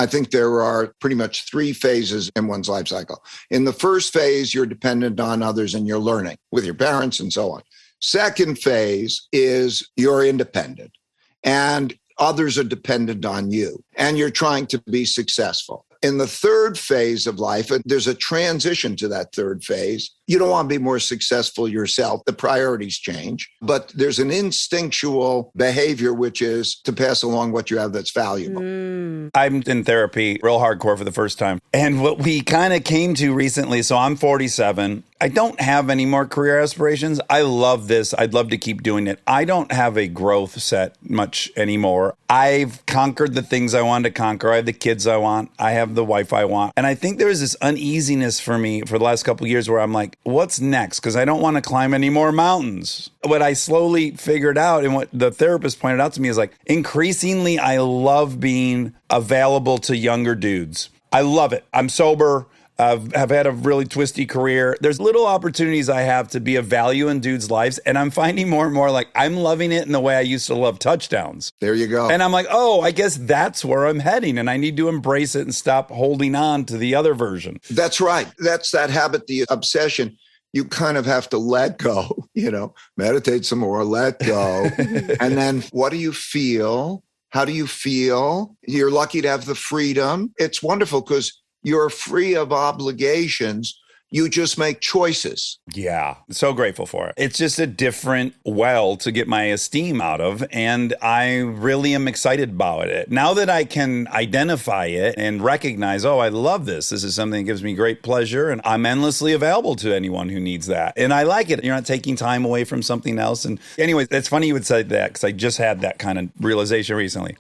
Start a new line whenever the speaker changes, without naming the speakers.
I think there are pretty much 3 phases in one's life cycle. In the first phase, you're dependent on others and you're learning with your parents and so on. Second phase is you're independent and others are dependent on you and you're trying to be successful. In the third phase of life, there's a transition to that third phase. You don't want to be more successful yourself. The priorities change, but there's an instinctual behavior, which is to pass along what you have that's valuable.
I'm in therapy real hardcore for the first time. And what we kind of came to recently, so I'm 47. I don't have any more career aspirations. I love this. I'd love to keep doing it. I don't have a growth set much anymore. I've conquered the things I wanted to conquer. I have the kids I want. I have the wife I want. And I think there was this uneasiness for me for the last couple of years where I'm like, what's next? Because I don't want to climb any more mountains. What I slowly figured out and what the therapist pointed out to me is like, increasingly, I love being available to younger dudes. I love it. I'm sober. I've had a really twisty career. There's little opportunities I have to be of value in dudes' lives. And I'm finding more and more like I'm loving it in the way I used to love touchdowns.
There you go.
And I'm like, oh, I guess that's where I'm heading. And I need to embrace it and stop holding on to the other version.
That's right. That's that habit, the obsession. You kind of have to let go, meditate some more, let go. And then what do you feel? How do you feel? You're lucky to have the freedom. It's wonderful because you're free of obligations. You just make choices.
Yeah, so grateful for it. It's just a different well to get my esteem out of, and I really am excited about it. Now that I can identify it and recognize, oh, I love this. This is something that gives me great pleasure, and I'm endlessly available to anyone who needs that. And I like it. You're not taking time away from something else. And anyway, it's funny you would say that because I just had that kind of realization recently.